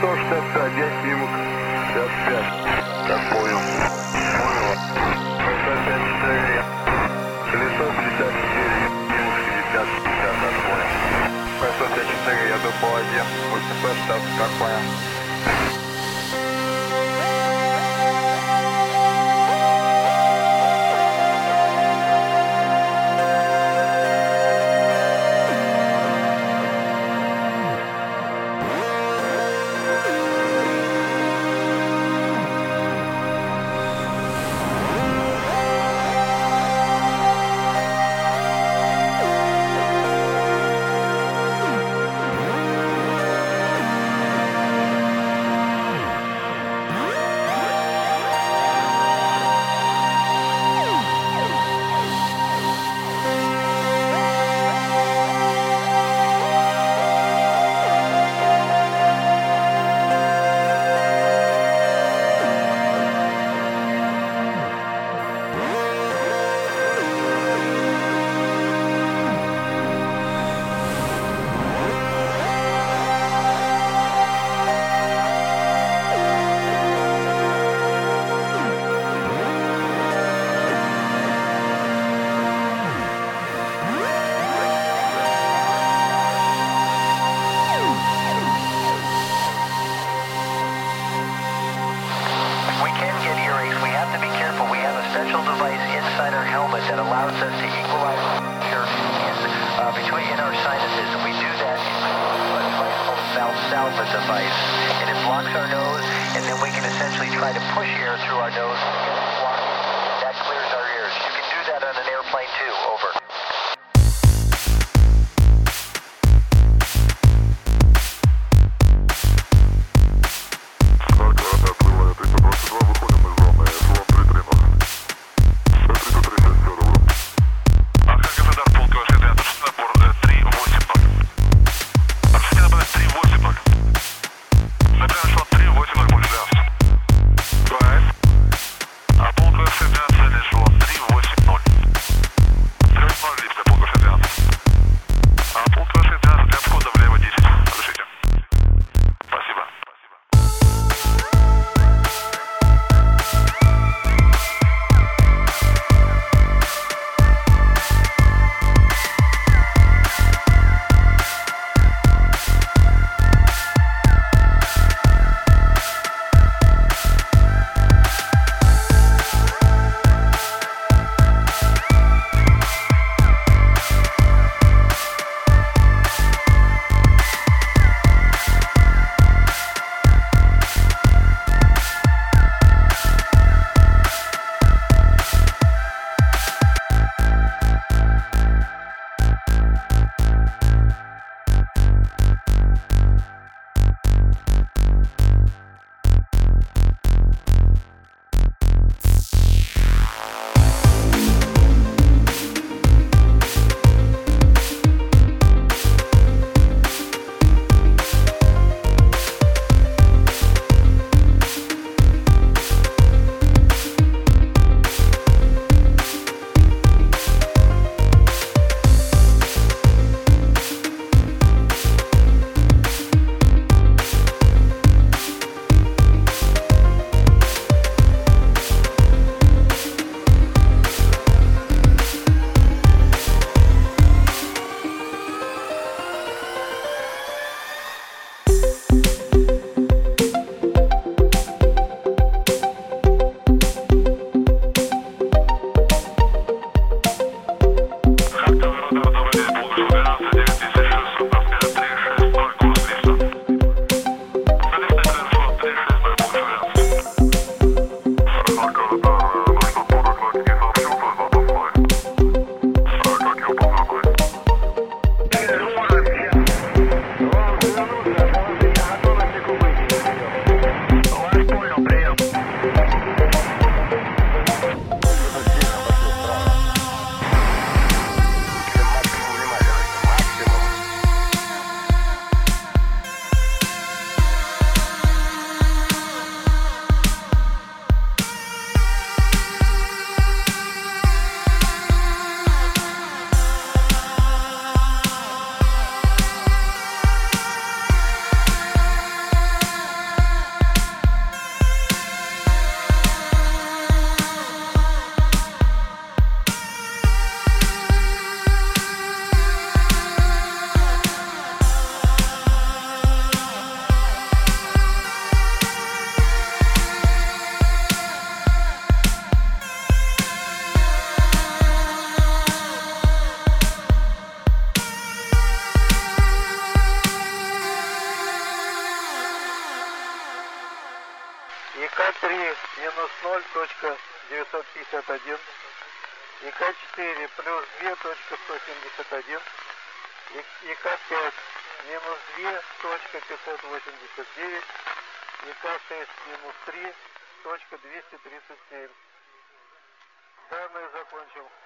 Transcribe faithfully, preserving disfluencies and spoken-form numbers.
Колесо шестьдесят пять, я сниму шестьдесят пять. Как понял. Понял. шестьдесят пять четыре. Колесо пятьдесят четыре, я сниму шестьдесят пятьдесят, как понял. шестьсот пятьдесят четыре, я до полоде. УТП штат, как понял. That allows us to equalize pressure in, uh, between in our sinuses, and we do that in a device called a Valsalva device. And it blocks our nose, and then we can essentially try to push air through our nose to get it blocked. That clears our ears. You can do that on an airplane too. Over. А полка авиация лишила три восемь ноль. плюс два точка сто семьдесят один, И К пять минус два точка пятьсот восемьдесят девять, И К шесть минус три точка двести тридцать семь. Данные закончил.